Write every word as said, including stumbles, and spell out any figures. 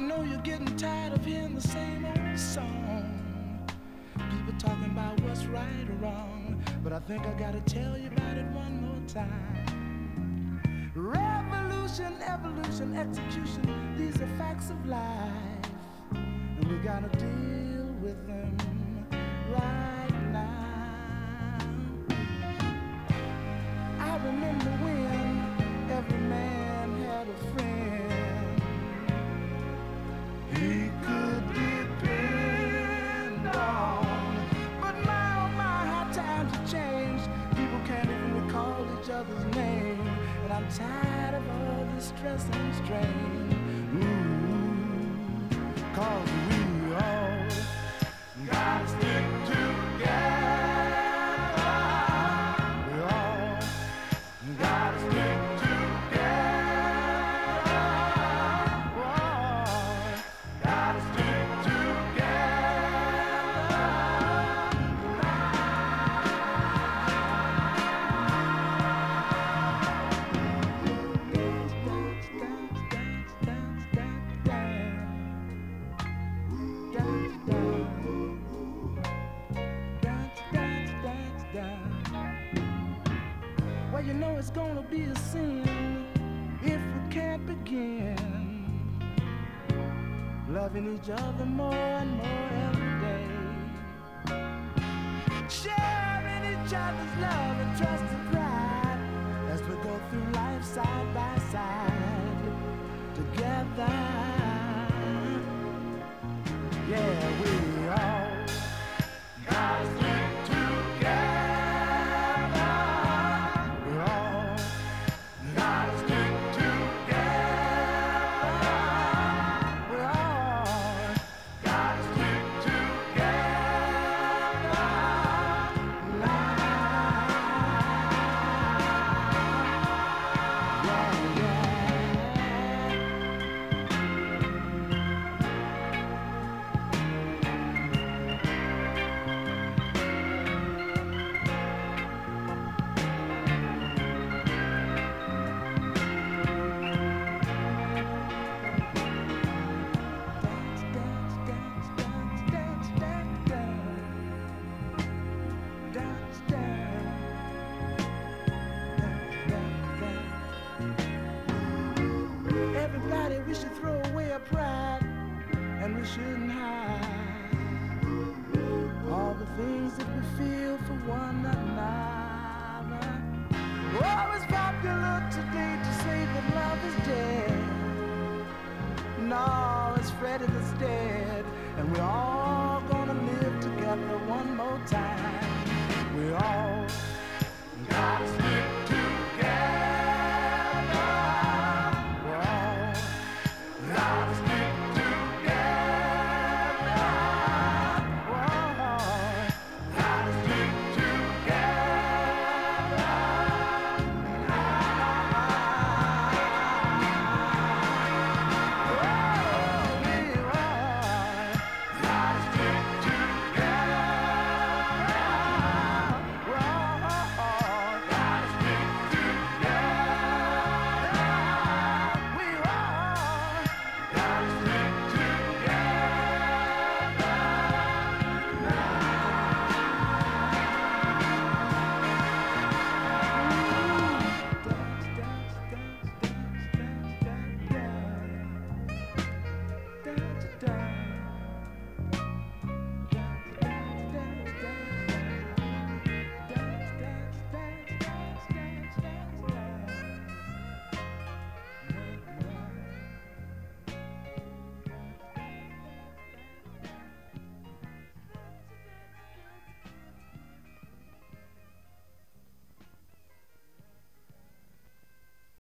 know you're getting tired of hearing the same old song. People talking about what's right or wrong, but I think I gotta tell you about it one more time. Revolution, evolution, execution, these are facts of life, and we gotta deal with them right now. I remember when every man had a friend he could depend on. But my, oh my, how times have changed. People can't even recall each other's name. And I'm tired of all this stress and strain. Ooh, cause we all gotta stick together. We all gotta stick together. We all gotta stick together. Well, you know it's gonna be a sin if we can't begin loving each other more and more every day, sharing each other's love and trust and pride as we go through life side by side together. Yeah, we all gotta stick together. We all gotta stick together. We all gotta stick together. Now, yeah, yeah. Everybody, we should throw away our pride, and we shouldn't hide all the things that we feel for one another. Oh, it's popular today to say that love is dead. No, it's Freddie that's dead, and we all